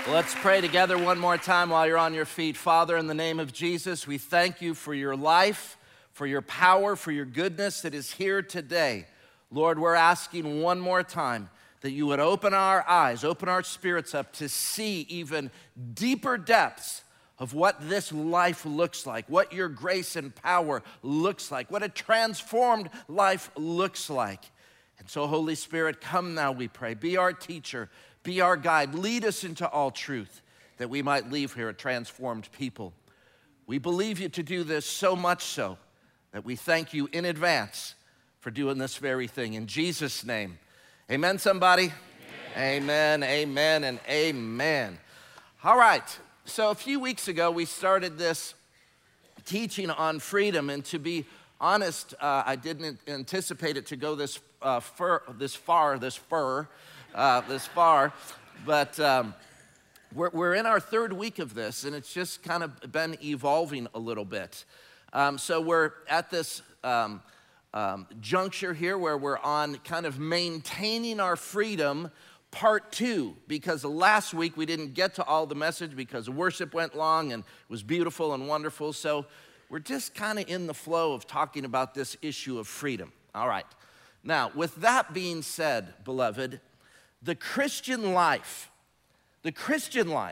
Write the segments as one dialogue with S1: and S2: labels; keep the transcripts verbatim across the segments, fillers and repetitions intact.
S1: Let's pray together one more time while you're on your feet. Father, in the name of Jesus, we thank you for your life, for your power, for your goodness that is here today. Lord, we're asking one more time that you would open our eyes, open our spirits up to see even deeper depths of what this life looks like, what your grace and power looks like, what a transformed life looks like. And so, Holy Spirit, come now, we pray. Be our teacher. Be our guide. Lead us into all truth that we might leave here a transformed people. We believe you to do this so much so that we thank you in advance for doing this very thing. In Jesus' name, amen, somebody? Amen, amen, amen and amen. All right, so a few weeks ago, we started this teaching on freedom, and to be honest, uh, I didn't anticipate it to go this, uh, fur, this far, this fur, Uh, this far, but um, we're, we're in our third week of this, and it's just kind of been evolving a little bit. Um, so we're at this um, um, juncture here where we're on kind of maintaining our freedom part two, because last week we didn't get to all the message because worship went long and it was beautiful and wonderful. So we're just kind of in the flow of talking about this issue of freedom. All right. Now, with that being said, beloved, the Christian life, the Christian life,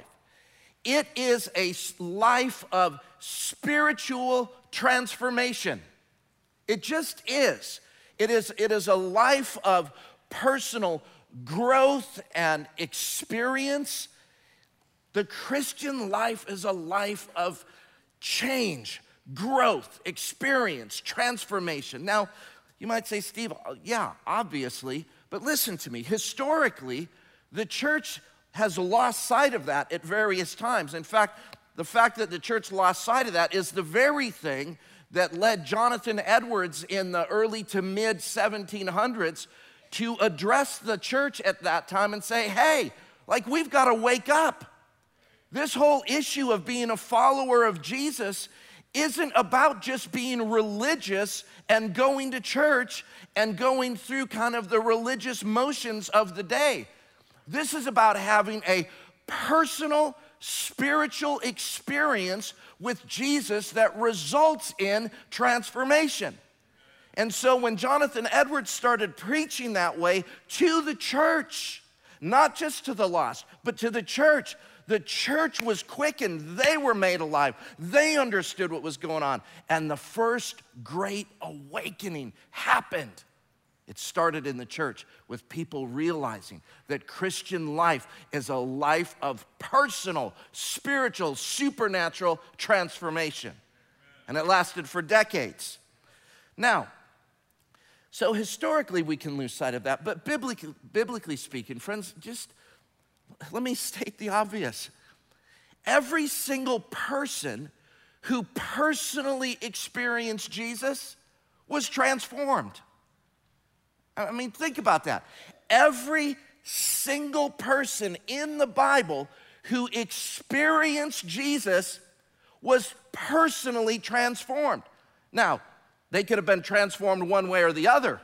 S1: it is a life of spiritual transformation. It just is. It is, it is a life of personal growth and experience. The Christian life is a life of change, growth, experience, transformation. Now, you might say, Steve, yeah, obviously, but listen to me. Historically, the church has lost sight of that at various times. In fact, the fact that the church lost sight of that is the very thing that led Jonathan Edwards in the early to mid seventeen hundreds to address the church at that time and say, hey, like, we've got to wake up. This whole issue of being a follower of Jesus isn't about just being religious and going to church and going through kind of the religious motions of the day. This is about having a personal spiritual experience with Jesus that results in transformation. And so when Jonathan Edwards started preaching that way to the church, not just to the lost, but to the church, the church was quickened. They were made alive. They understood what was going on. And the first great awakening happened. It started in the church with people realizing that Christian life is a life of personal, spiritual, supernatural transformation. And it lasted for decades. Now, so historically we can lose sight of that, but biblically, biblically speaking, friends, just let me state the obvious. Every single person who personally experienced Jesus was transformed. I mean, think about that. Every single person in the Bible who experienced Jesus was personally transformed. Now, they could have been transformed one way or the other.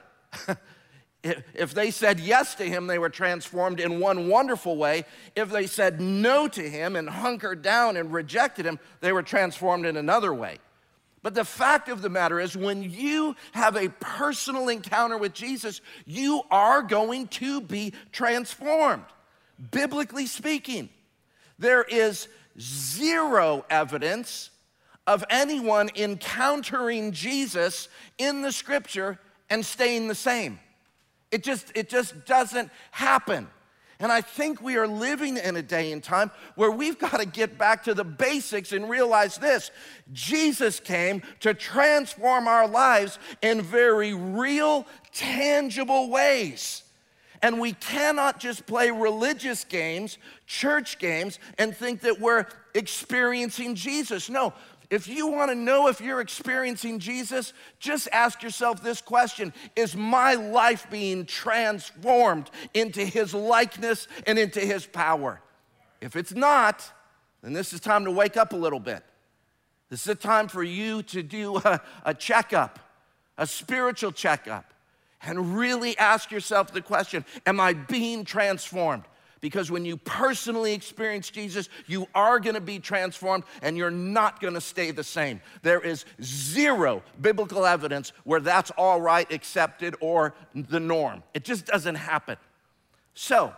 S1: If they said yes to him, they were transformed in one wonderful way. If they said no to him and hunkered down and rejected him, they were transformed in another way. But the fact of the matter is, when you have a personal encounter with Jesus, you are going to be transformed. Biblically speaking, there is zero evidence of anyone encountering Jesus in the scripture and staying the same. It just, it just doesn't happen. And I think we are living in a day and time where we've got to get back to the basics and realize this. Jesus came to transform our lives in very real, tangible ways. And we cannot just play religious games, church games, and think that we're experiencing Jesus. No. If you want to know if you're experiencing Jesus, just ask yourself this question: is my life being transformed into his likeness and into his power? If it's not, then this is time to wake up a little bit. This is a time for you to do a, a checkup, a spiritual checkup, and really ask yourself the question, am I being transformed? Because when you personally experience Jesus, you are gonna be transformed and you're not gonna stay the same. There is zero biblical evidence where that's all right, accepted, or the norm. It just doesn't happen. So,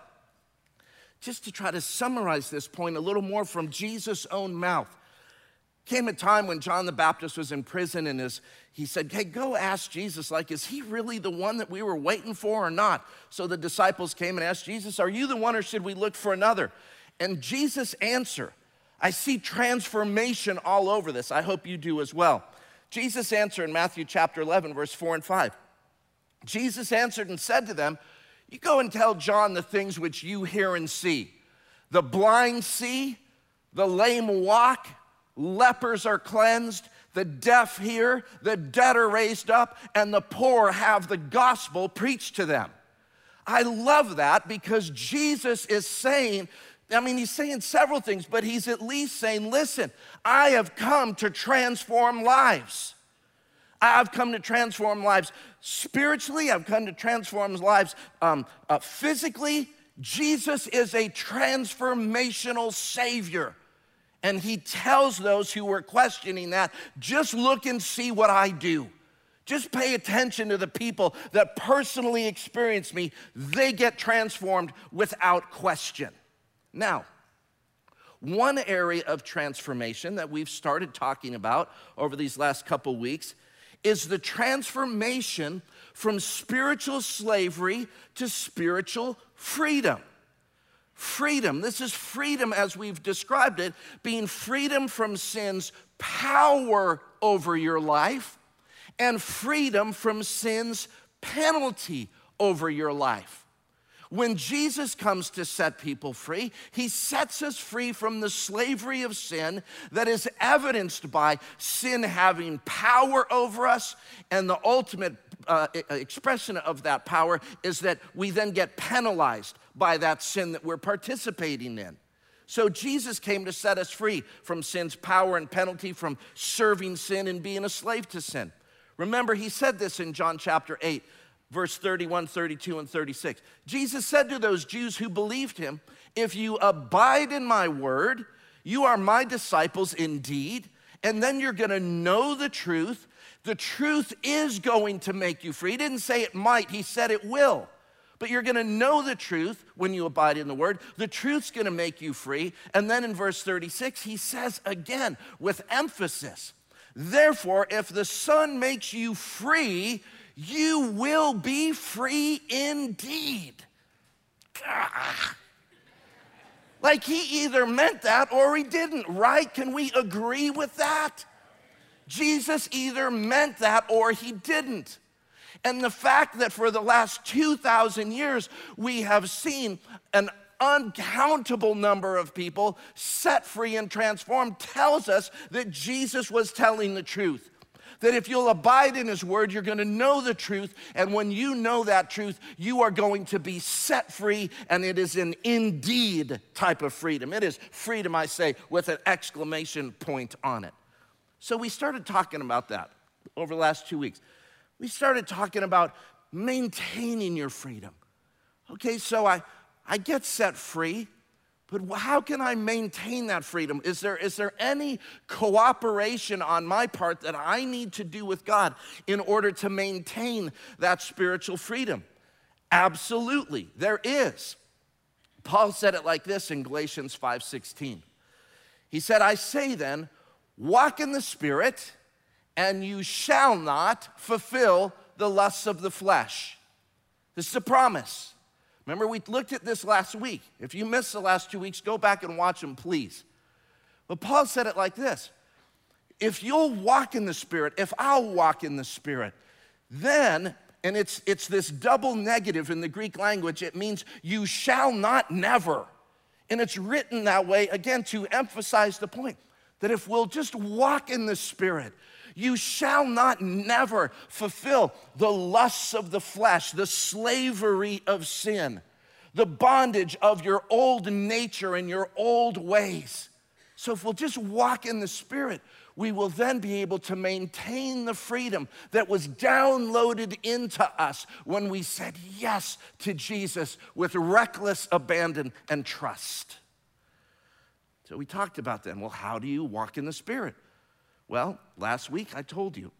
S1: just to try to summarize this point a little more from Jesus' own mouth, came a time when John the Baptist was in prison and his, he said, hey, go ask Jesus, like, is he really the one that we were waiting for or not? So the disciples came and asked Jesus, are you the one or should we look for another? And Jesus' answer, I see transformation all over this. I hope you do as well. Jesus' answer in Matthew chapter eleven, verse four and five. Jesus answered and said to them, you go and tell John the things which you hear and see. The blind see, the lame walk, lepers are cleansed, the deaf hear, the dead are raised up, and the poor have the gospel preached to them. I love that because Jesus is saying, I mean, he's saying several things, but he's at least saying, listen, I have come to transform lives. I've come to transform lives spiritually. I've come to transform lives um, uh, physically. Jesus is a transformational Savior. And he tells those who were questioning that, just look and see what I do. Just pay attention to the people that personally experience me. They get transformed without question. Now, one area of transformation that we've started talking about over these last couple weeks is the transformation from spiritual slavery to spiritual freedom. Freedom, this is freedom as we've described it, being freedom from sin's power over your life and freedom from sin's penalty over your life. When Jesus comes to set people free, he sets us free from the slavery of sin that is evidenced by sin having power over us, and the ultimate uh, expression of that power is that we then get penalized by that sin that we're participating in. So Jesus came to set us free from sin's power and penalty, from serving sin and being a slave to sin. Remember, he said this in John chapter eight, verse thirty-one, thirty-two, and thirty-six. Jesus said to those Jews who believed him, if you abide in my word, you are my disciples indeed, and then you're gonna know the truth. The truth is going to make you free. He didn't say it might, he said it will. But you're gonna know the truth when you abide in the word. The truth's gonna make you free. And then in verse thirty-six, he says again with emphasis, therefore, if the Son makes you free, you will be free indeed. Ah. Like he either meant that or he didn't, right? Can we agree with that? Jesus either meant that or he didn't. And the fact that for the last two thousand years, we have seen an uncountable number of people set free and transformed tells us that Jesus was telling the truth. That if you'll abide in his word, you're gonna know the truth, and when you know that truth, you are going to be set free, and it is an indeed type of freedom. It is freedom, I say, with an exclamation point on it. So we started talking about that over the last two weeks. We started talking about maintaining your freedom. Okay, so I, I get set free, but how can I maintain that freedom? Is there, is there any cooperation on my part that I need to do with God in order to maintain that spiritual freedom? Absolutely, there is. Paul said it like this in Galatians five sixteen. He said, I say then, walk in the Spirit, and you shall not fulfill the lusts of the flesh. This is a promise. Remember, we looked at this last week. If you missed the last two weeks, go back and watch them, please. But Paul said it like this. If you'll walk in the Spirit, if I'll walk in the Spirit, then, and it's, it's this double negative in the Greek language, it means you shall not never. And it's written that way, again, to emphasize the point that if we'll just walk in the Spirit, you shall not never fulfill the lusts of the flesh, the slavery of sin, the bondage of your old nature and your old ways. So if we'll just walk in the Spirit, we will then be able to maintain the freedom that was downloaded into us when we said yes to Jesus with reckless abandon and trust. So we talked about then, well, how do you walk in the Spirit? Well, last week I told you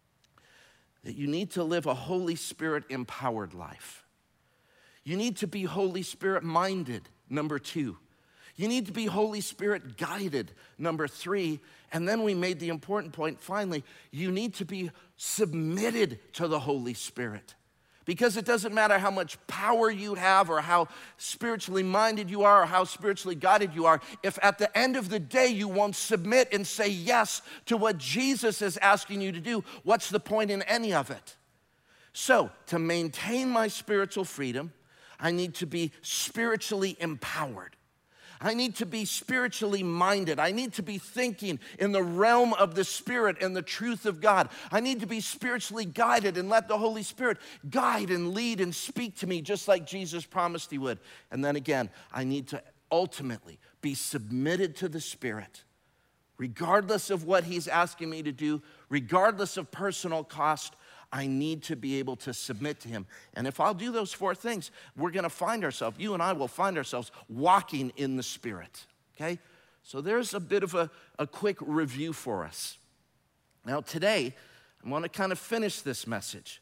S1: that you need to live a Holy Spirit empowered life. You need to be Holy Spirit minded, number two. You need to be Holy Spirit guided, number three. And then we made the important point, finally, you need to be submitted to the Holy Spirit. Because it doesn't matter how much power you have or how spiritually minded you are or how spiritually guided you are, if at the end of the day you won't submit and say yes to what Jesus is asking you to do, what's the point in any of it? So, to maintain my spiritual freedom, I need to be spiritually empowered. I need to be spiritually minded. I need to be thinking in the realm of the Spirit and the truth of God. I need to be spiritually guided and let the Holy Spirit guide and lead and speak to me just like Jesus promised he would. And then again, I need to ultimately be submitted to the Spirit, regardless of what he's asking me to do, regardless of personal cost. I need to be able to submit to him. And if I'll do those four things, we're gonna find ourselves, you and I will find ourselves walking in the Spirit, okay? So there's a bit of a, a quick review for us. Now today, I wanna kind of finish this message.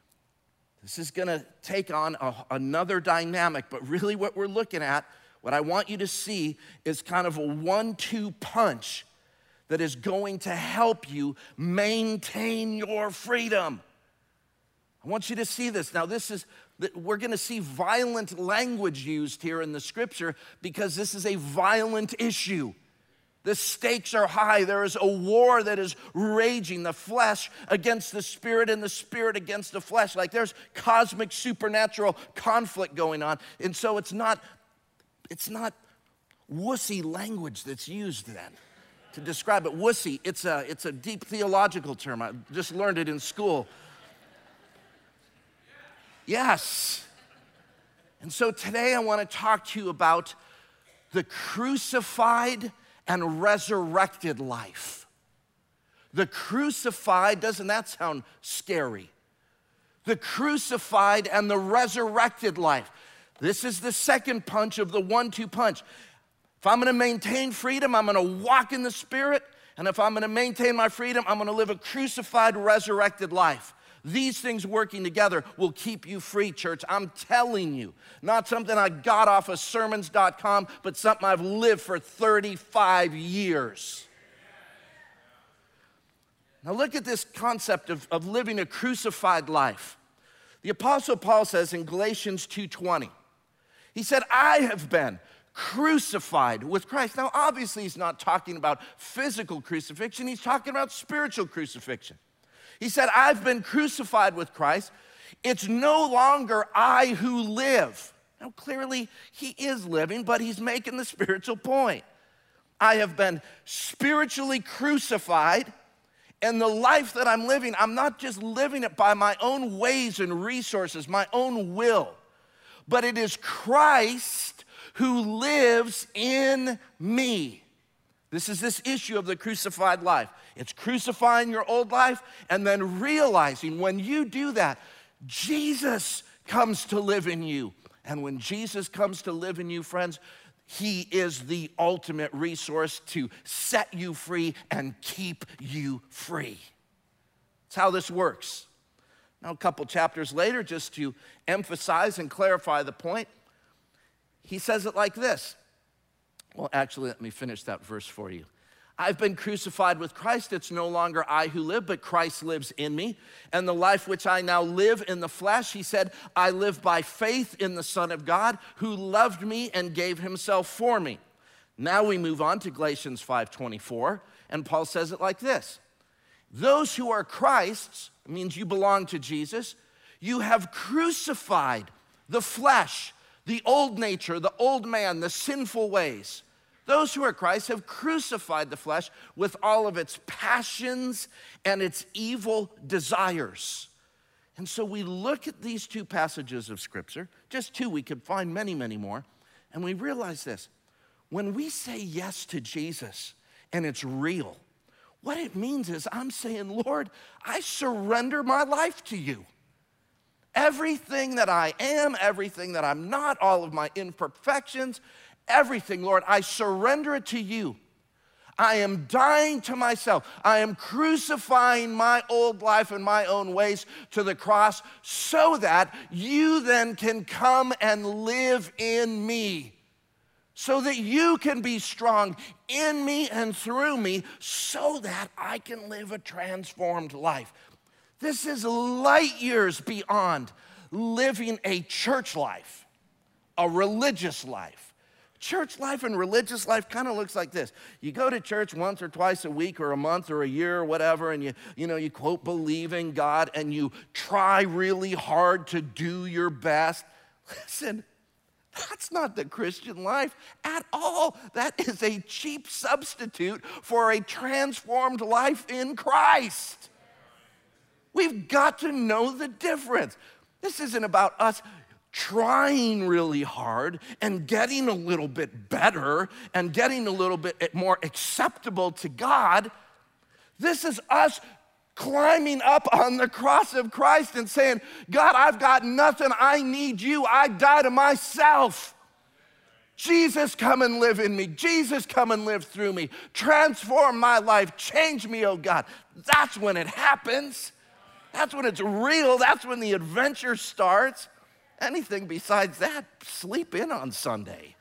S1: This is gonna take on a, another dynamic, but really what we're looking at, what I want you to see is kind of a one two punch that is going to help you maintain your freedom. I want you to see this. Now, this is, we're gonna see violent language used here in the scripture because this is a violent issue. The stakes are high. There is a war that is raging, the flesh against the spirit and the spirit against the flesh. Like there's cosmic supernatural conflict going on. And so it's not, it's not wussy language that's used then to describe it. Wussy, it's a, it's a deep theological term. I just learned it in school. Yes. And so today I want to talk to you about the crucified and resurrected life. The crucified, doesn't that sound scary? The crucified and the resurrected life. This is the second punch of the one two punch. If I'm gonna maintain freedom, I'm gonna walk in the Spirit, and if I'm gonna maintain my freedom, I'm gonna live a crucified, resurrected life. These things working together will keep you free, church. I'm telling you, not something I got off of sermons dot com, but something I've lived for thirty-five years. Now look at this concept of, of living a crucified life. The Apostle Paul says in Galatians two twenty, he said, I have been crucified with Christ. Now obviously he's not talking about physical crucifixion, he's talking about spiritual crucifixion. He said, I've been crucified with Christ. It's no longer I who live. Now, clearly, he is living, but he's making the spiritual point. I have been spiritually crucified, and the life that I'm living, I'm not just living it by my own ways and resources, my own will, but it is Christ who lives in me. This is this issue of the crucified life. It's crucifying your old life and then realizing when you do that, Jesus comes to live in you. And when Jesus comes to live in you, friends, he is the ultimate resource to set you free and keep you free. That's how this works. Now, a couple chapters later, just to emphasize and clarify the point, he says it like this. Well, actually, let me finish that verse for you. I've been crucified with Christ. It's no longer I who live, but Christ lives in me. And the life which I now live in the flesh, he said, I live by faith in the Son of God who loved me and gave himself for me. Now we move on to Galatians five twenty-four, and Paul says it like this. Those who are Christ's, means you belong to Jesus, you have crucified the flesh, the old nature, the old man, the sinful ways. Those who are Christ have crucified the flesh with all of its passions and its evil desires. And so we look at these two passages of Scripture, just two, we could find many, many more, and we realize this. When we say yes to Jesus and it's real, What it means is I'm saying, Lord, I surrender my life to you. Everything that I am, everything that I'm not, all of my imperfections, everything, Lord, I surrender it to you. I am dying to myself. I am crucifying my old life and my own ways to the cross so that you then can come and live in me. So that you can be strong in me and through me so that I can live a transformed life. This is light years beyond living a church life, a religious life. Church life and religious life kind of looks like this. You go to church once or twice a week or a month or a year or whatever, and you, you know, you quote, believe in God, and you try really hard to do your best. Listen, that's not the Christian life at all. That is a cheap substitute for a transformed life in Christ. We've got to know the difference. This isn't about us trying really hard and getting a little bit better and getting a little bit more acceptable to God. This is us climbing up on the cross of Christ and saying, God, I've got nothing. I need you. I die to myself. Jesus, come and live in me. Jesus, come and live through me. Transform my life. Change me, oh God. That's when it happens. That's when it's real. That's when the adventure starts. Anything besides that, sleep in on Sunday.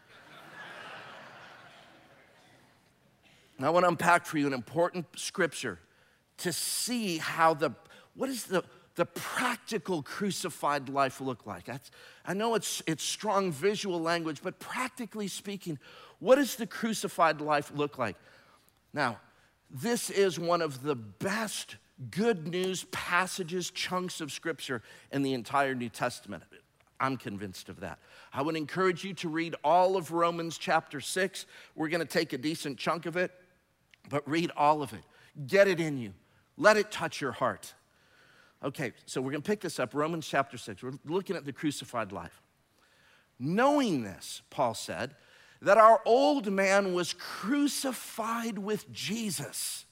S1: Now, I want to unpack for you an important scripture to see how the, what is the, the practical crucified life look like? That's, I know it's, it's strong visual language, but practically speaking, what does the crucified life look like? Now, this is one of the best good news passages, chunks of scripture in the entire New Testament. I'm convinced of that. I would encourage you to read all of Romans chapter six. We're going to take a decent chunk of it, but read all of it. Get it in you. Let it touch your heart. Okay, so we're going to pick this up, Romans chapter six. We're looking at the crucified life. Knowing this, Paul said, that our old man was crucified with Jesus,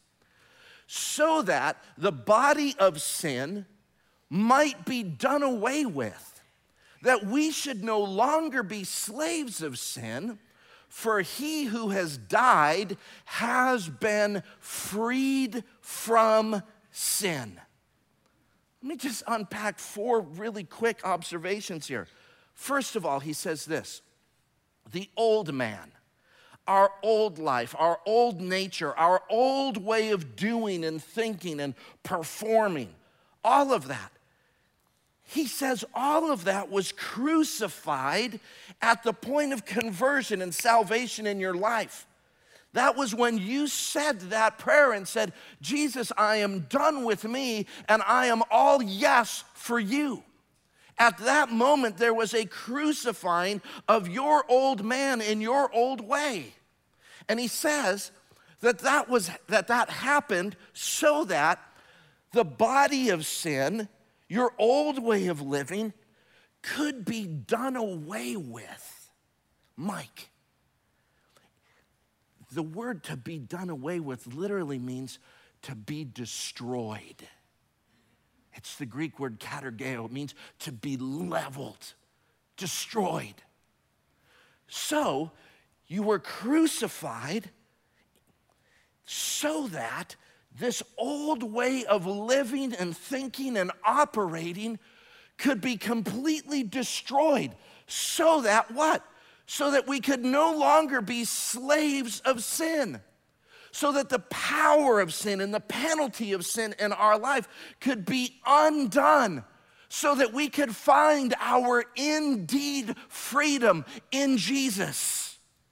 S1: so that the body of sin might be done away with, that we should no longer be slaves of sin, for he who has died has been freed from sin. Let me just unpack four really quick observations here. First of all, he says this: the old man, our old life, our old nature, our old way of doing and thinking and performing, all of that. He says all of that was crucified at the point of conversion and salvation in your life. That was when you said that prayer and said, Jesus, I am done with me and I am all yes for you. At that moment, there was a crucifying of your old man in your old way. And he says that that, was, that that happened so that the body of sin, your old way of living, could be done away with. Mike, the word to be done away with literally means to be destroyed. It's the Greek word katergeo. It means to be leveled, destroyed. So, you were crucified so that this old way of living and thinking and operating could be completely destroyed. So that what? So that we could no longer be slaves of sin. So that the power of sin and the penalty of sin in our life could be undone. So that we could find our indeed freedom in Jesus.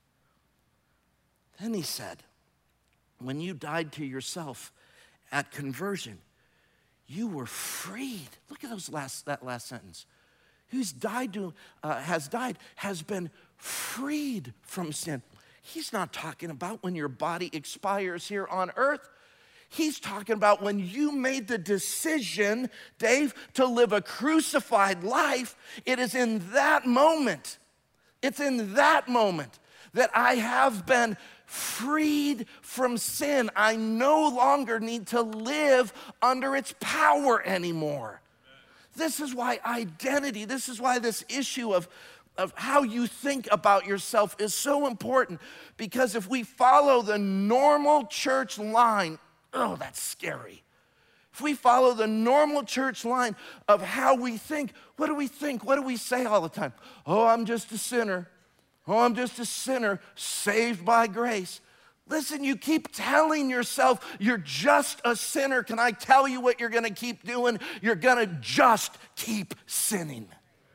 S1: Then he said, when you died to yourself at conversion, you were freed. Look at those last, that last sentence. Who's died to, uh, has died, has been freed from sin. He's not talking about when your body expires here on earth. He's talking about when you made the decision, Dave, to live a crucified life. It is in that moment, it's in that moment that I have been freed from sin. I no longer need to live under its power anymore. This is why identity, this is why this issue of, of how you think about yourself is so important. Because if we follow the normal church line, oh, that's scary. If we follow the normal church line of how we think, what do we think? What do we say all the time? Oh, I'm just a sinner. Oh, I'm just a sinner saved by grace. Listen, you keep telling yourself you're just a sinner. Can I tell you what you're gonna keep doing? You're gonna just keep sinning.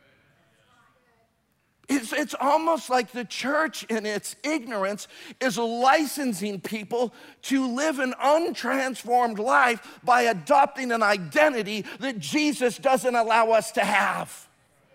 S1: It's, it's almost like the church in its ignorance is licensing people to live an untransformed life by adopting an identity that Jesus doesn't allow us to have.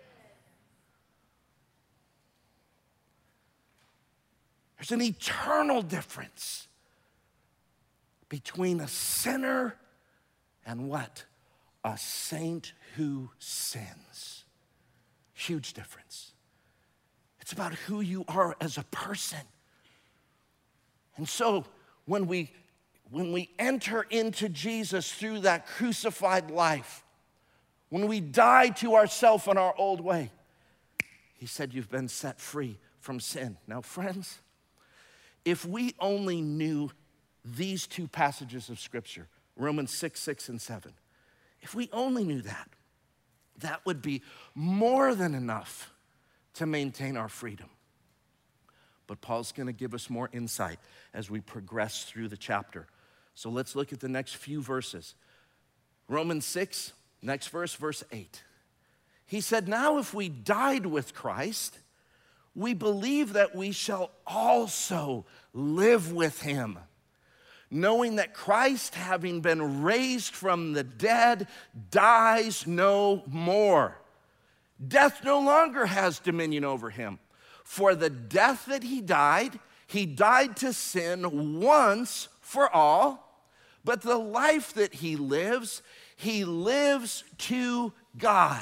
S1: There's an eternal difference between a sinner and what? A saint who sins. Huge difference. It's about who you are as a person. And so when we, when we enter into Jesus through that crucified life, when we die to ourselves and our old way, he said, you've been set free from sin. Now, friends, if we only knew these two passages of Scripture, Romans six, six, and seven, if we only knew that, that would be more than enough to maintain our freedom. But Paul's gonna give us more insight as we progress through the chapter. So let's look at the next few verses. Romans six, next verse, verse eight. He said, now if we died with Christ, we believe that we shall also live with him, knowing that Christ, having been raised from the dead, dies no more. Death no longer has dominion over him. For the death that he died, he died to sin once for all, but the life that he lives, he lives to God.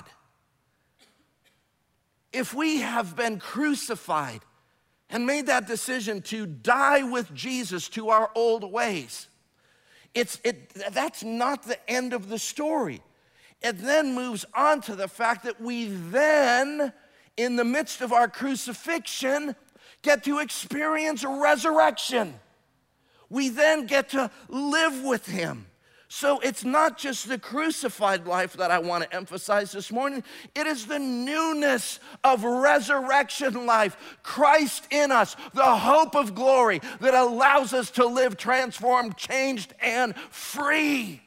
S1: If we have been crucified and made that decision to die with Jesus to our old ways, it's, it, that's not the end of the story. It then moves on to the fact that we then, in the midst of our crucifixion, get to experience resurrection. We then get to live with him. So it's not just the crucified life that I want to emphasize this morning. It is the newness of resurrection life. Christ in us, the hope of glory that allows us to live transformed, changed, and free.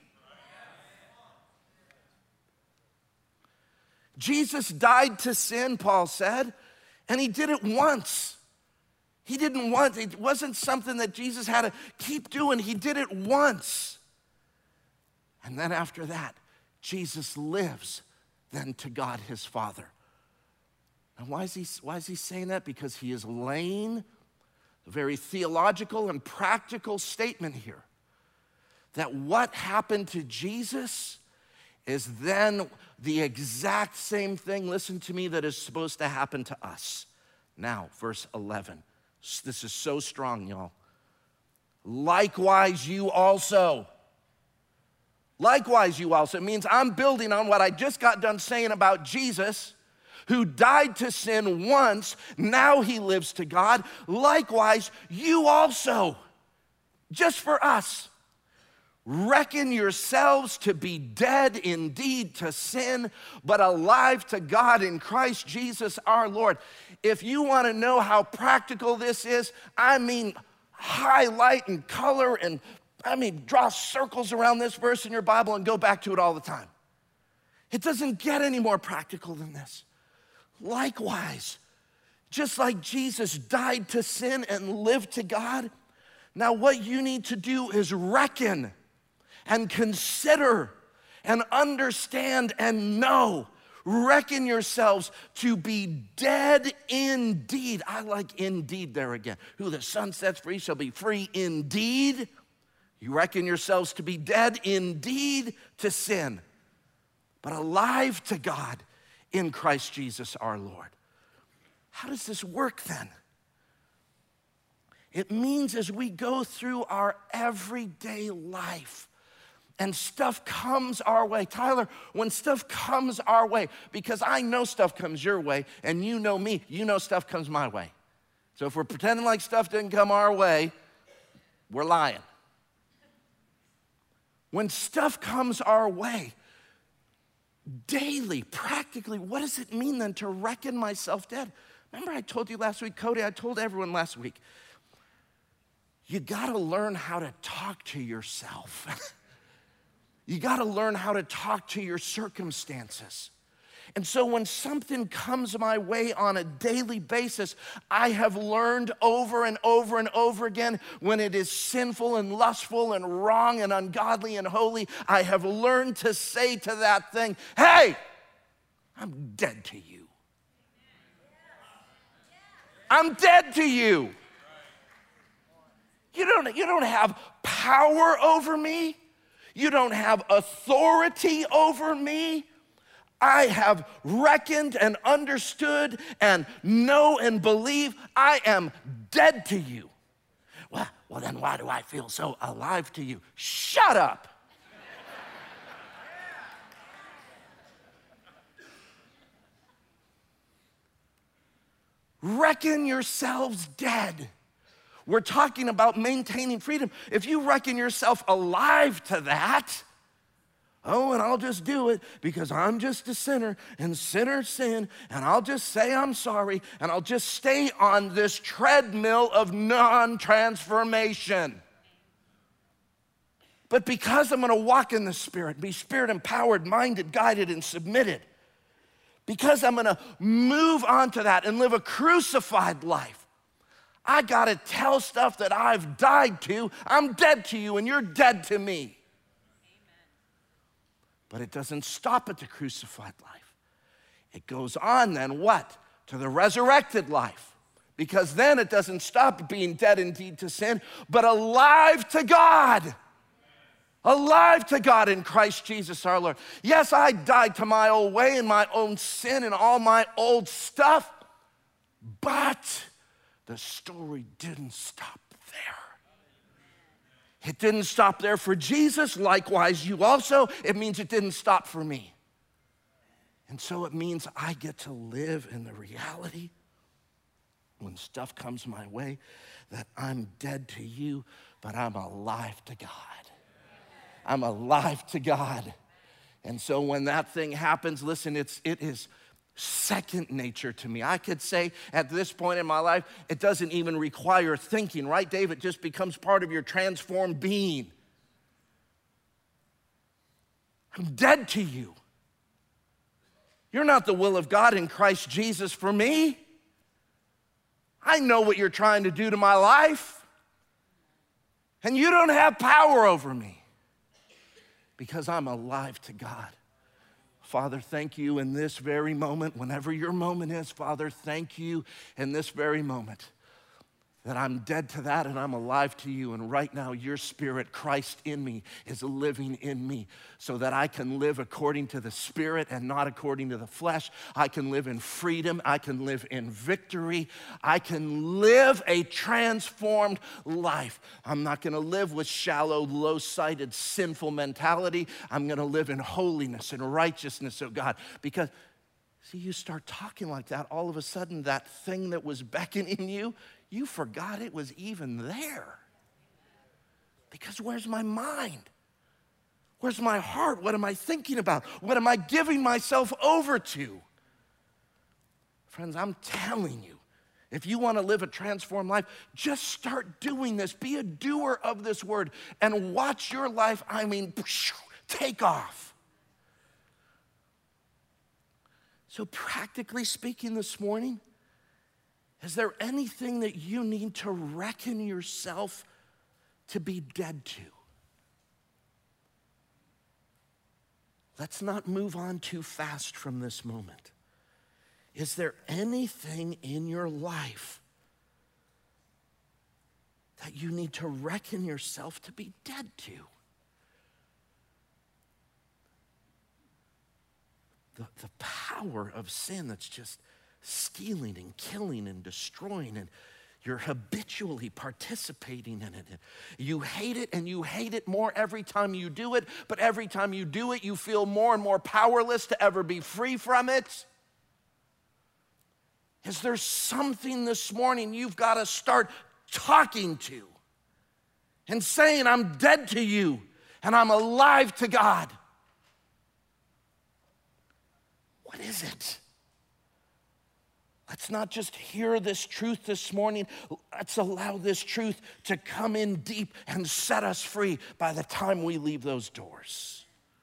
S1: Jesus died to sin, Paul said, and he did it once. He didn't want, it wasn't something that Jesus had to keep doing. He did it once. And then after that, Jesus lives then to God his Father. And why is he, why is he saying that? Because he is laying a very theological and practical statement here that what happened to Jesus is then the exact same thing, listen to me, that is supposed to happen to us. Now, verse eleven. This is so strong, y'all. Likewise, you also. Likewise, you also. It means I'm building on what I just got done saying about Jesus, who died to sin once, now he lives to God. Likewise, you also, just for us, reckon yourselves to be dead indeed to sin, but alive to God in Christ Jesus our Lord. If you want to know how practical this is, I mean, highlight and color and I mean, draw circles around this verse in your Bible and go back to it all the time. It doesn't get any more practical than this. Likewise, just like Jesus died to sin and lived to God, now what you need to do is reckon and consider and understand and know. Reckon yourselves to be dead indeed. I like indeed there again. Who the Son sets free shall be free indeed. You reckon yourselves to be dead indeed to sin, but alive to God in Christ Jesus our Lord. How does this work then? It means as we go through our everyday life and stuff comes our way. Tyler, when stuff comes our way, because I know stuff comes your way and you know me, you know stuff comes my way. So if we're pretending like stuff didn't come our way, we're lying. When stuff comes our way, daily, practically, what does it mean then to reckon myself dead? Remember I told you last week, Cody, I told everyone last week, you gotta learn how to talk to yourself. You gotta learn how to talk to your circumstances. And so when something comes my way on a daily basis, I have learned over and over and over again when it is sinful and lustful and wrong and ungodly and holy, I have learned to say to that thing, hey, I'm dead to you. I'm dead to you. You don't, you don't have power over me. You don't have authority over me. I have reckoned and understood and know and believe I am dead to you. Well, well, then why do I feel so alive to you? Shut up. Reckon yourselves dead. We're talking about maintaining freedom. If you reckon yourself alive to that, oh, and I'll just do it because I'm just a sinner and sinners sin, and I'll just say I'm sorry, and I'll just stay on this treadmill of non-transformation. But because I'm gonna walk in the Spirit, be Spirit-empowered, minded, guided, and submitted, because I'm gonna move on to that and live a crucified life, I gotta tell stuff that I've died to. I'm dead to you and you're dead to me. Amen. But it doesn't stop at the crucified life. It goes on then what? To the resurrected life. Because then it doesn't stop being dead indeed to sin, but alive to God. Alive to God in Christ Jesus our Lord. Yes, I died to my old way and my own sin and all my old stuff, but the story didn't stop there. It didn't stop there for Jesus. Likewise, you also. It means it didn't stop for me. And so it means I get to live in the reality when stuff comes my way that I'm dead to you, but I'm alive to God. I'm alive to God. And so when that thing happens, listen, it's, it is second nature to me. I could say at this point in my life, it doesn't even require thinking, right, Dave? It just becomes part of your transformed being. I'm dead to you. You're not the will of God in Christ Jesus for me. I know what you're trying to do to my life, and you don't have power over me because I'm alive to God. Father, thank you in this very moment, whenever your moment is, Father, thank you in this very moment that I'm dead to that and I'm alive to you. And right now, your Spirit, Christ in me, is living in me so that I can live according to the Spirit and not according to the flesh. I can live in freedom. I can live in victory. I can live a transformed life. I'm not going to live with shallow, low-sighted, sinful mentality. I'm going to live in holiness and righteousness, oh God, because see, you start talking like that, all of a sudden that thing that was beckoning you, you forgot it was even there. Because where's my mind? Where's my heart? What am I thinking about? What am I giving myself over to? Friends, I'm telling you, if you want to live a transformed life, just start doing this. Be a doer of this word and watch your life, I mean, take off. So practically speaking this morning, is there anything that you need to reckon yourself to be dead to? Let's not move on too fast from this moment. Is there anything in your life that you need to reckon yourself to be dead to? The, the power of sin that's just stealing and killing and destroying and You're habitually participating in it. You hate it, and you hate it more every time you do it, but every time you do it, you feel more and more powerless to ever be free from it. Is there something this morning you've got to start talking to and saying, I'm dead to you and I'm alive to God? What is it? Let's not just hear this truth this morning. Let's allow this truth to come in deep and set us free by the time we leave those doors.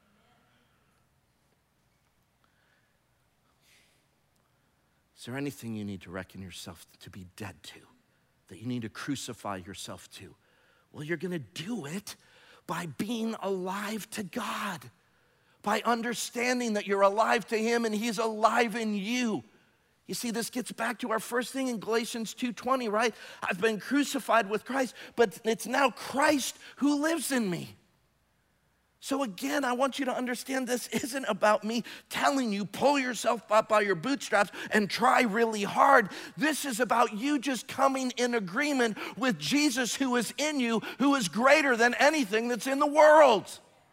S1: Is there anything you need to reckon yourself to be dead to, that you need to crucify yourself to? Well, you're going to do it by being alive to God, by understanding that you're alive to Him and He's alive in you. You see, this gets back to our first thing in Galatians two twenty, right? I've been crucified with Christ, but it's now Christ who lives in me. So again, I want you to understand this isn't about me telling you, pull yourself up by your bootstraps and try really hard. This is about you just coming in agreement with Jesus who is in you, who is greater than anything that's in the world.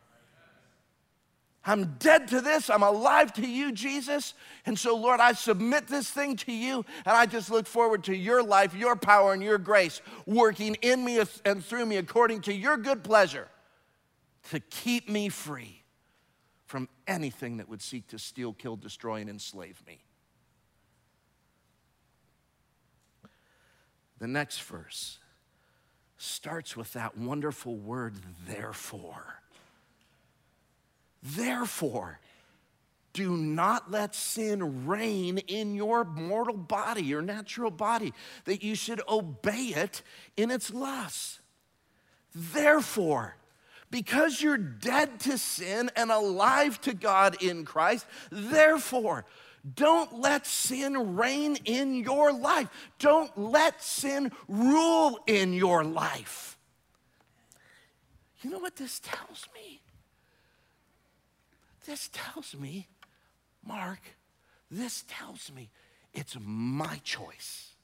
S1: I'm dead to this. I'm alive to you, Jesus. And so, Lord, I submit this thing to you, and I just look forward to your life, your power, and your grace working in me and through me according to your good pleasure to keep me free from anything that would seek to steal, kill, destroy, and enslave me. The next verse starts with that wonderful word, therefore. Therefore, do not let sin reign in your mortal body, your natural body, that you should obey it in its lusts. Therefore, because you're dead to sin and alive to God in Christ, therefore, don't let sin reign in your life. Don't let sin rule in your life. You know what this tells me? This tells me, Mark, this tells me it's my choice.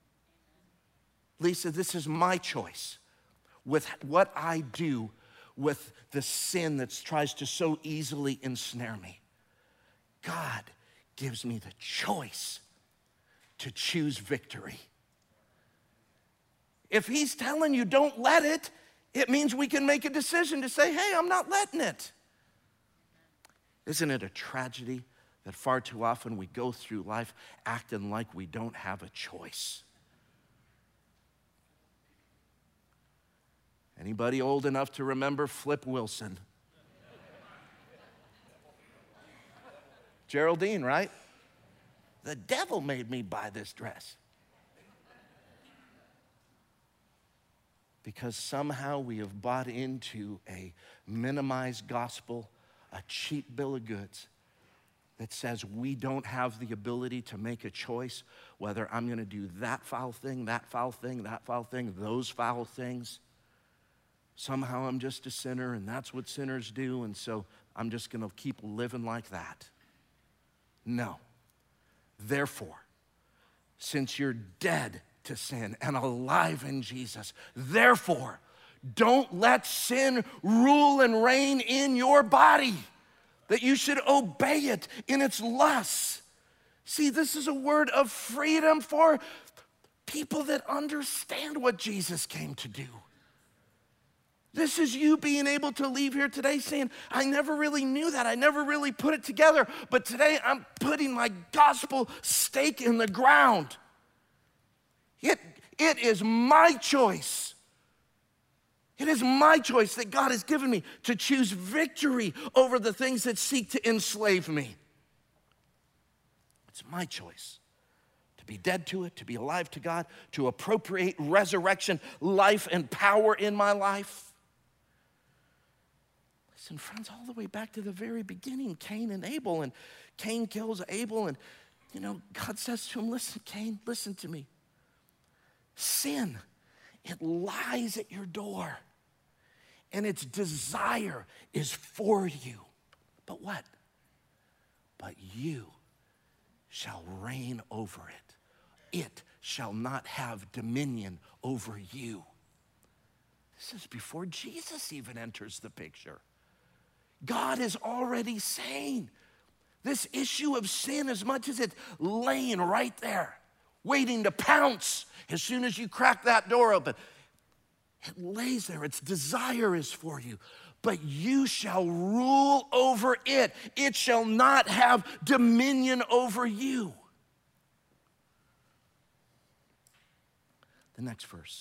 S1: Lisa, this is my choice with what I do with the sin that tries to so easily ensnare me. God gives me the choice to choose victory. If He's telling you don't let it, it means we can make a decision to say, hey, I'm not letting it. Isn't it a tragedy that far too often we go through life acting like we don't have a choice? Anybody old enough to remember Flip Wilson? Geraldine, right? The devil made me buy this dress. Because somehow we have bought into a minimized gospel, a cheap bill of goods that says we don't have the ability to make a choice whether I'm going to do that foul thing, that foul thing, that foul thing, those foul things. Somehow I'm just a sinner, and that's what sinners do, and so I'm just going to keep living like that. No. Therefore, since you're dead to sin and alive in Jesus, therefore, don't let sin rule and reign in your body, that you should obey it in its lusts. See, this is a word of freedom for people that understand what Jesus came to do. This is you being able to leave here today saying, I never really knew that. I never really put it together, but today I'm putting my gospel stake in the ground. It, it is my choice. It is my choice that God has given me to choose victory over the things that seek to enslave me. It's my choice to be dead to it, to be alive to God, to appropriate resurrection, life, and power in my life. Listen, friends, all the way back to the very beginning, Cain and Abel, and Cain kills Abel, and, you know, God says to him, listen, Cain, listen to me. Sin, it lies at your door, and its desire is for you. But what? But you shall reign over it. It shall not have dominion over you. This is before Jesus even enters the picture. God is already saying this issue of sin, as much as it's laying right there, waiting to pounce as soon as you crack that door open. It lays there. Its desire is for you. But you shall rule over it. It shall not have dominion over you. The next verse.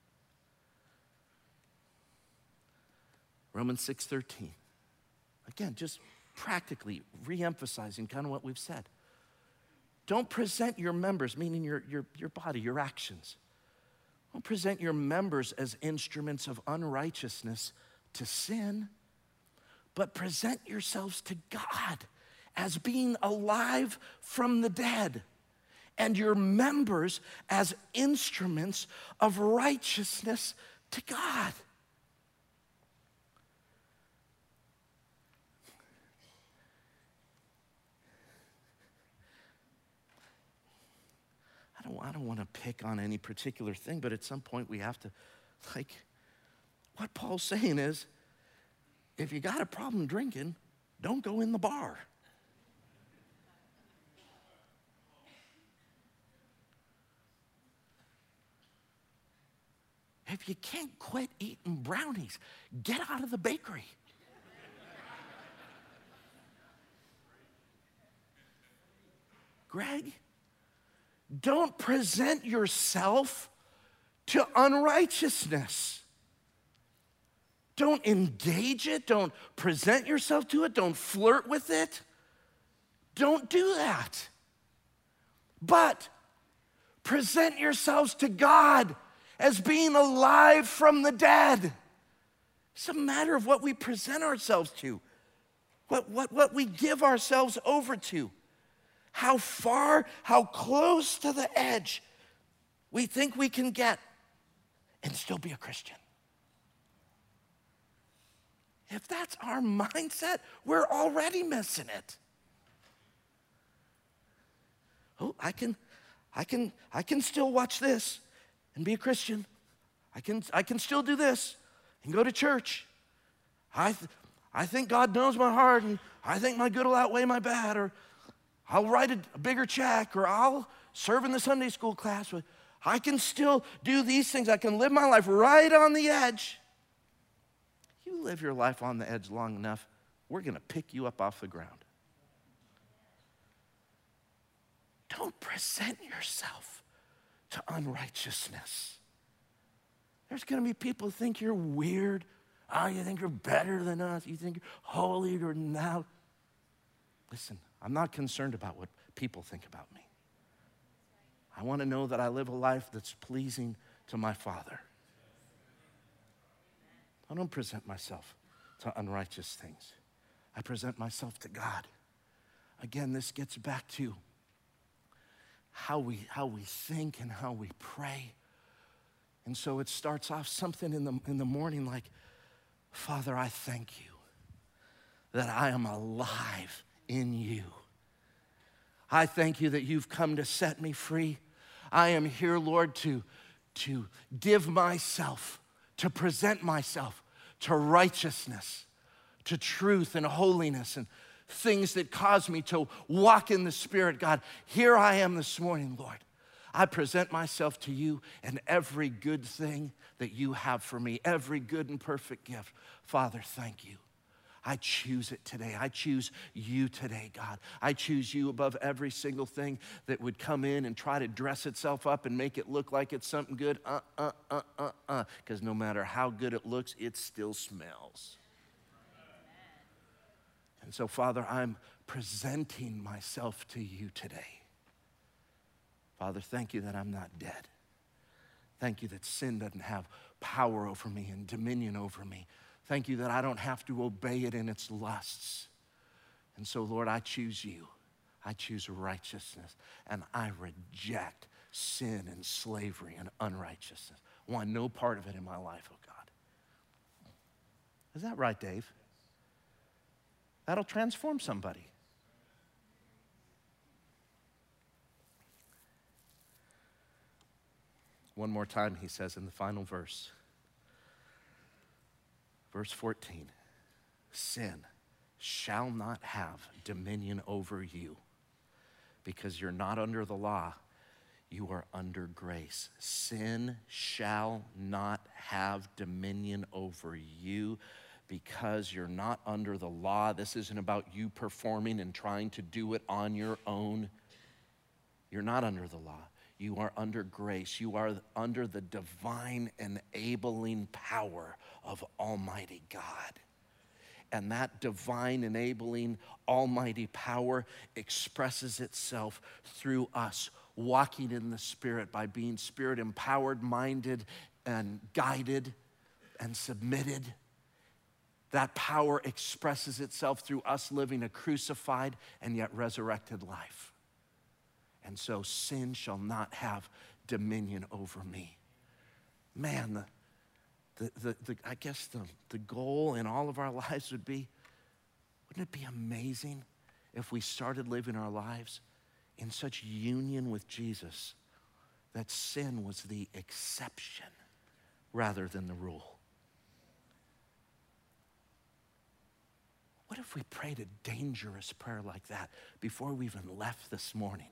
S1: Romans six thirteen. Again, just practically re-emphasizing kind of what we've said. Don't present your members, meaning your, your, your body, your actions. Don't present your members as instruments of unrighteousness to sin, but present yourselves to God as being alive from the dead, and your members as instruments of righteousness to God. I don't, I don't want to pick on any particular thing, but at some point we have to, like, what Paul's saying is, if you got a problem drinking, don't go in the bar. If you can't quit eating brownies, get out of the bakery. Greg, don't present yourself to unrighteousness. Don't engage it. Don't present yourself to it. Don't flirt with it. Don't do that. But present yourselves to God as being alive from the dead. It's a matter of what we present ourselves to, what, what, what we give ourselves over to, how far, how close to the edge we think we can get and still be a Christian. If that's our mindset, we're already missing it. Oh, I can, I can, I can still watch this and be a Christian. I can, I can still do this and go to church. I, th- I think God knows my heart, and I think my good will outweigh my bad, or I'll write a, a bigger check, or I'll serve in the Sunday school class. I can still do these things. I can live my life right on the edge. You live your life on the edge long enough, we're going to pick you up off the ground. Don't present yourself to unrighteousness. There's going to be people who think you're weird. Oh, you think you're better than us. You think you're holier than thou. Listen, I'm not concerned about what people think about me. I want to know that I live a life that's pleasing to my Father. I don't present myself to unrighteous things. I present myself to God. Again, this gets back to how we, how we think and how we pray. And so it starts off something in the, in the morning like, Father, I thank you that I am alive in you. I thank you that you've come to set me free. I am here, Lord, to, to give myself, to present myself to righteousness, to truth and holiness and things that cause me to walk in the Spirit. God, here I am this morning, Lord. I present myself to you and every good thing that you have for me, every good and perfect gift. Father, thank you. I choose it today. I choose you today, God. I choose you above every single thing that would come in and try to dress itself up and make it look like it's something good. Uh, uh, uh, uh, uh. Because no matter how good it looks, it still smells. And so, Father, I'm presenting myself to you today. Father, thank you that I'm not dead. Thank you that sin doesn't have power over me and dominion over me. Thank you that I don't have to obey it in its lusts. And so, Lord, I choose you. I choose righteousness, and I reject sin and slavery and unrighteousness. I want no part of it in my life, oh God. Is that right, Dave? That'll transform somebody. One more time, he says in the final verse. Verse fourteen, sin shall not have dominion over you because you're not under the law, you are under grace. Sin shall not have dominion over you because you're not under the law. This isn't about you performing and trying to do it on your own. You're not under the law. You are under grace. You are under the divine enabling power of Almighty God. And that divine enabling almighty power expresses itself through us walking in the Spirit by being Spirit empowered, minded, and guided and submitted. That power expresses itself through us living a crucified and yet resurrected life. And so sin shall not have dominion over me. Man, the, the, the, the, I guess the, the goal in all of our lives would be, wouldn't it be amazing if we started living our lives in such union with Jesus that sin was the exception rather than the rule? What if we prayed a dangerous prayer like that before we even left this morning?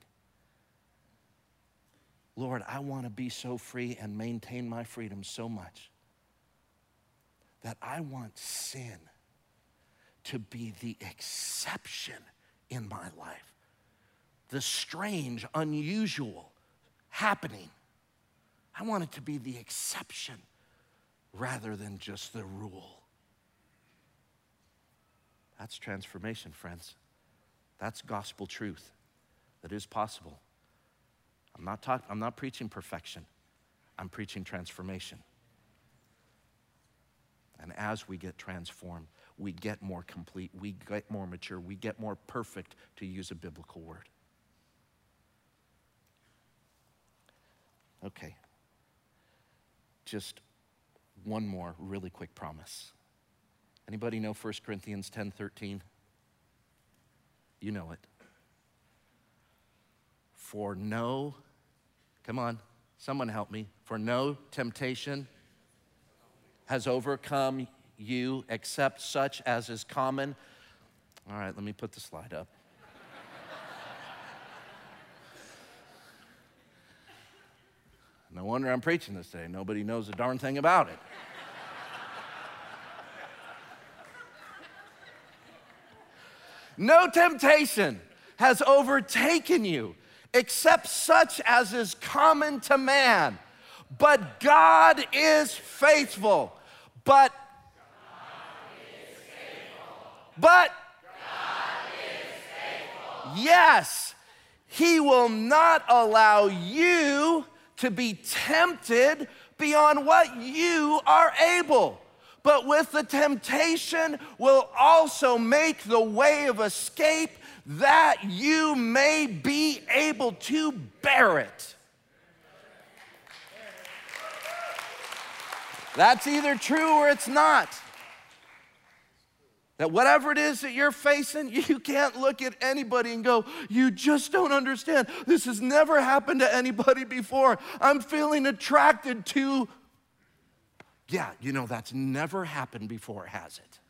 S1: Lord, I want to be so free and maintain my freedom so much that I want sin to be the exception in my life. The strange, unusual happening. I want it to be the exception rather than just the rule. That's transformation, friends. That's gospel truth that is possible. I'm not talking, I'm not preaching perfection. I'm preaching transformation. And as we get transformed, we get more complete, we get more mature, we get more perfect, to use a biblical word. Okay. Just one more really quick promise. Anybody know First Corinthians ten thirteen? You know it. For no, come on, someone help me. For no temptation has overcome you except such as is common. All right, let me put the slide up. No wonder I'm preaching this today. Nobody knows a darn thing about it. No temptation has overtaken you except such as is common to man. But God is faithful. But God is faithful. But God is faithful. Yes, He will not allow you to be tempted beyond what you are able. But with the temptation will also make the way of escape that you may be able to bear it. That's either true or it's not. That whatever it is that you're facing, you can't look at anybody and go, you just don't understand. This has never happened to anybody before. I'm feeling attracted to. Yeah, you know, that's never happened before, has it?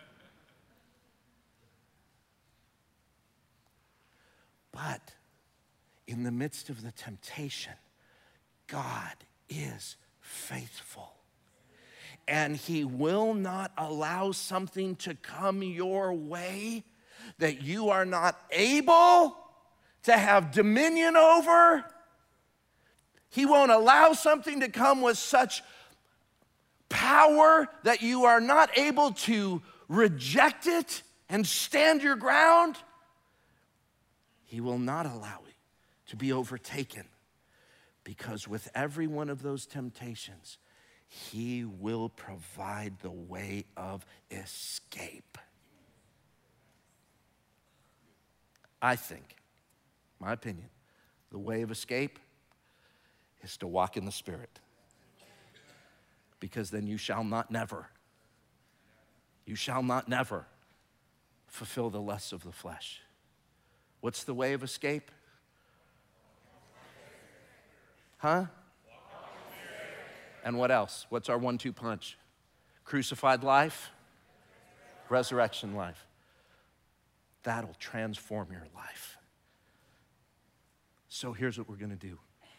S1: But in the midst of the temptation, God is faithful. And He will not allow something to come your way that you are not able to have dominion over. He won't allow something to come with such power that you are not able to reject it and stand your ground. He will not allow it to be overtaken, because with every one of those temptations, He will provide the way of escape. I think, my opinion, the way of escape is to walk in the Spirit. Because then you shall not never, you shall not never fulfill the lusts of the flesh. What's the way of escape? Huh? And what else? What's our one two punch? Crucified life, resurrection life. That'll transform your life. So here's what we're going to do.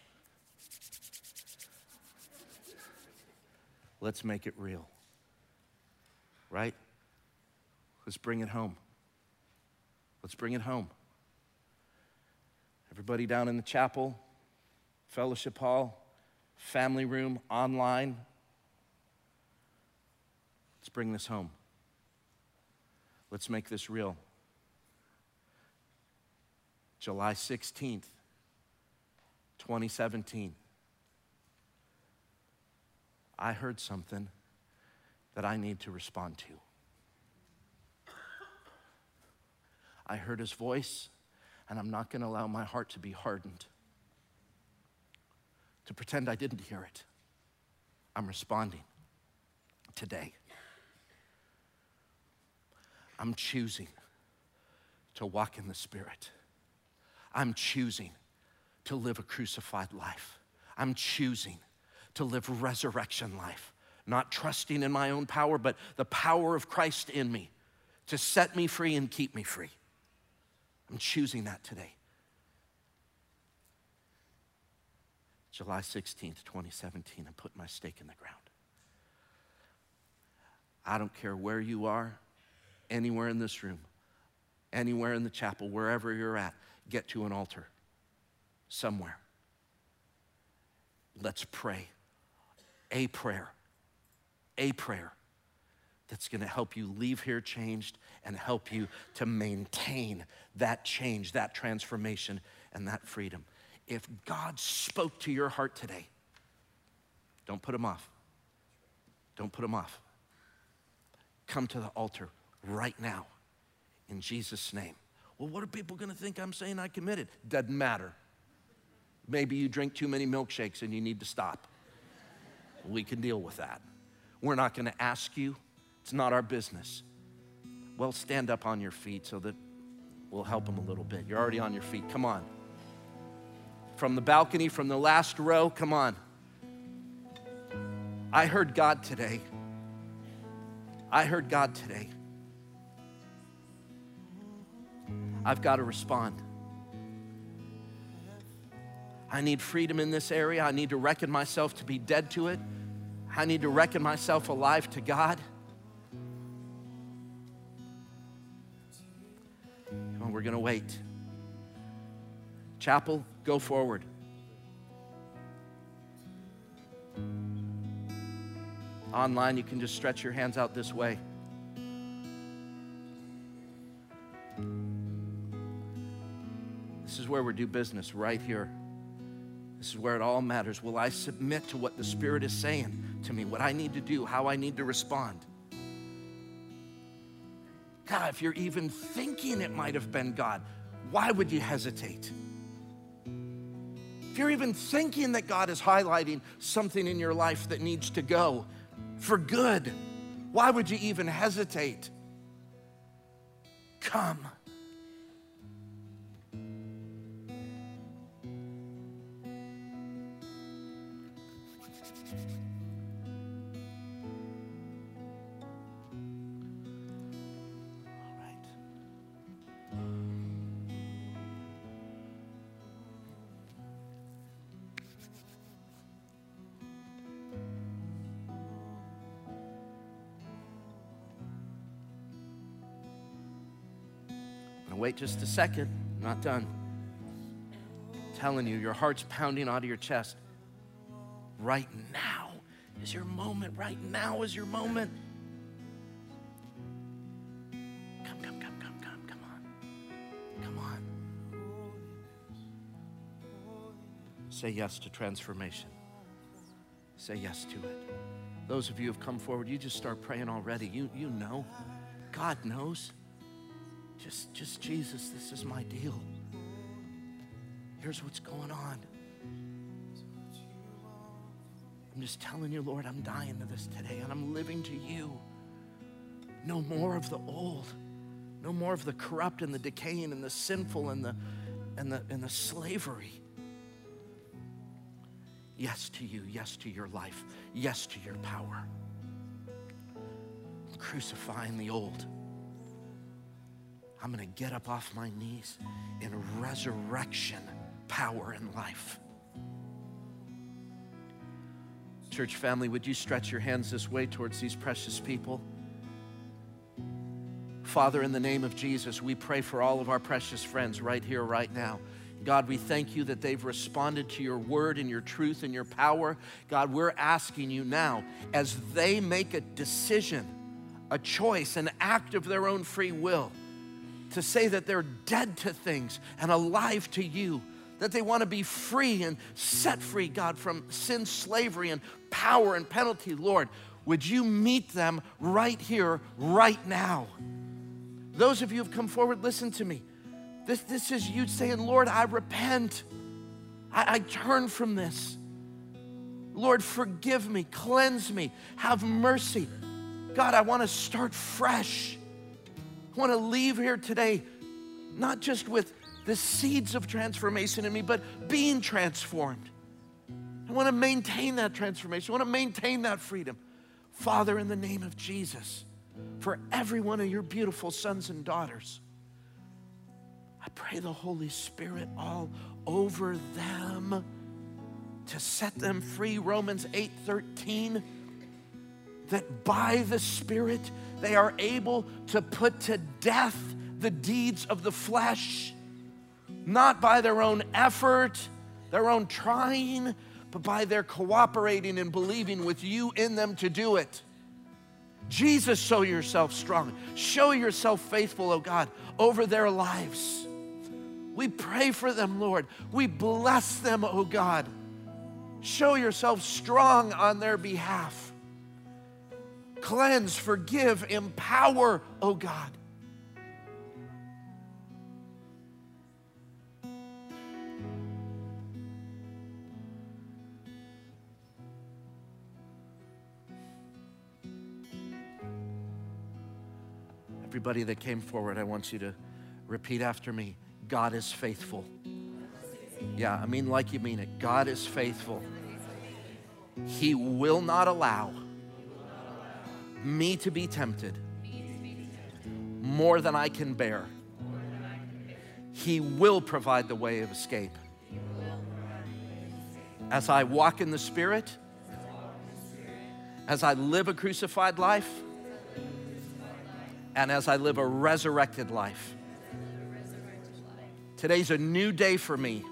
S1: Let's make it real. Right? Let's bring it home. Let's bring it home. Everybody down in the chapel, fellowship hall, family room, online. Let's bring this home. Let's make this real. July sixteenth, twenty seventeen. I heard something that I need to respond to. I heard his voice, and I'm not going to allow my heart to be hardened, to pretend I didn't hear it. I'm responding today. I'm choosing to walk in the Spirit. I'm choosing to live a crucified life. I'm choosing to live resurrection life, not trusting in my own power, but the power of Christ in me to set me free and keep me free. I'm choosing that today. July sixteenth, twenty seventeen, I put my stake in the ground. I don't care where you are, anywhere in this room, anywhere in the chapel, wherever you're at, get to an altar somewhere. Let's pray a prayer, a prayer that's going to help you leave here changed and help you to maintain that change, that transformation, and that freedom. If God spoke to your heart today, don't put him off. Don't put him off. Come to the altar right now in Jesus' name. Well, what are people going to think I'm saying I committed? Doesn't matter. Maybe you drink too many milkshakes and you need to stop. We can deal with that. We're not going to ask you. It's not our business. Well, stand up on your feet so that we'll help them a little bit. You're already on your feet. Come on. From the balcony, from the last row, come on. I heard God today. I heard God today. I've got to respond. I need freedom in this area. I need to reckon myself to be dead to it. I need to reckon myself alive to God. Come on, we're going to wait. Chapel, go forward. Online, you can just stretch your hands out this way. This is where we do business, right here. This is where it all matters. Will I submit to what the Spirit is saying to me, what I need to do, how I need to respond? God, if you're even thinking it might have been God, why would you hesitate? If you're even thinking that God is highlighting something in your life that needs to go for good, why would you even hesitate? Come. Wait just a second, I'm not done. I'm telling you, your heart's pounding out of your chest. Right now is your moment. Right now is your moment. Come, come, come, come, come, come on. Come on. Say yes to transformation. Say yes to it. Those of you who have come forward, you just start praying already. You, you know. God knows. Just, just Jesus, this is my deal. Here's what's going on. I'm just telling you, Lord, I'm dying to this today, and I'm living to you. No more of the old. No more of the corrupt and the decaying and the sinful and the, and the, and the slavery. Yes to you, yes to your life, yes to your power. I'm crucifying the old. I'm gonna get up off my knees in resurrection power and life. Church family, would you stretch your hands this way towards these precious people? Father, in the name of Jesus, we pray for all of our precious friends right here, right now. God, we thank you that they've responded to your word and your truth and your power. God, we're asking you now, as they make a decision, a choice, an act of their own free will, to say that they're dead to things and alive to you, that they want to be free and set free, God, from sin, slavery, and power and penalty. Lord, would you meet them right here, right now? Those of you who have come forward, listen to me. This, this is you saying, Lord, I repent. I, I turn from this. Lord, forgive me, cleanse me, have mercy. God, I want to start fresh. I want to leave here today, not just with the seeds of transformation in me, but being transformed. I want to maintain that transformation. I want to maintain that freedom. Father, in the name of Jesus, for every one of your beautiful sons and daughters, I pray the Holy Spirit all over them to set them free. Romans eight thirteen, that by the Spirit they are able to put to death the deeds of the flesh, not by their own effort, their own trying, but by their cooperating and believing with you in them to do it. Jesus, show yourself strong. Show yourself faithful, oh God, over their lives. We pray for them, Lord. We bless them, oh God. Show yourself strong on their behalf. Cleanse, forgive, empower, oh God. Everybody that came forward, I want you to repeat after me. God is faithful. Yeah, I mean like you mean it. God is faithful. He will not allow me to be tempted more than I can bear. He will provide the way of escape. As I walk in the Spirit, as I live a crucified life, and as I live a resurrected life. Today's a new day for me.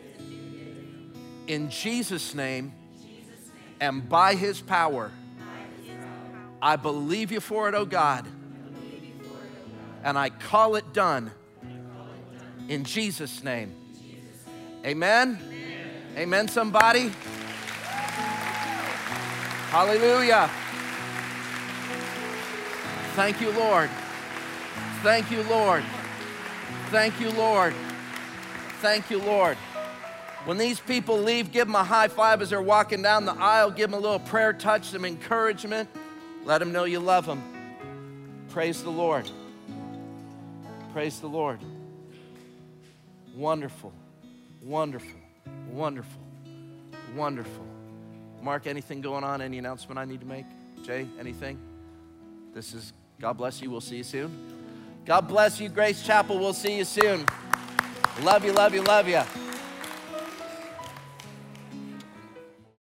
S1: In Jesus' name, and by his power, I believe you for it, oh God, and I call it done. In Jesus' name. Amen? Amen, somebody? Hallelujah. Thank you, Lord. Thank you, Lord. Thank you, Lord. Thank you, Lord. When these people leave, give them a high five as they're walking down the aisle. Give them a little prayer touch, some encouragement. Let them know you love them. Praise the Lord. Praise the Lord. Wonderful, wonderful, wonderful, wonderful. Mark, anything going on? Any announcement I need to make? Jay, anything? This is, God bless you. We'll see you soon. God bless you, Grace Chapel. We'll see you soon. Love you, love you, love you.